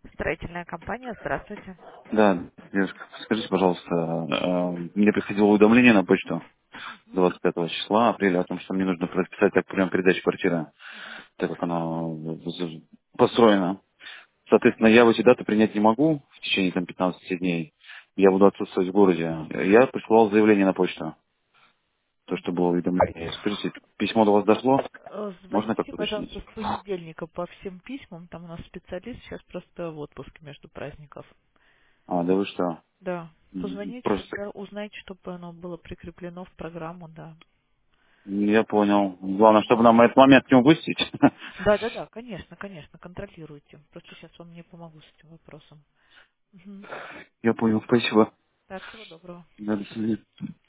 Строительная компания, здравствуйте. Да, девушка, скажите, пожалуйста, мне приходило уведомление на почту 25 числа апреля о том, что мне нужно расписать так прием передачи квартиры, так как она построена. Соответственно, я в эти даты принять не могу в течение там 15 дней. Я буду отсутствовать в городе. Я присылал заявление на почту, то, что было уведомление. Скажите, письмо до вас дошло? Можно Звоните, как-то пожалуйста, уточнить? с понедельника по всем письмам. Там у нас специалист сейчас просто в отпуске между праздников. А, да вы что? Да. Позвоните, Просто тогда узнайте, чтобы оно было прикреплено в программу, да. я понял. Главное, чтобы нам этот момент не упустить. Да, конечно, конечно, контролируйте. Просто сейчас вам не помогу с этим вопросом. Мгм. Я понял, спасибо. Так, всего доброго. Да, до свидания.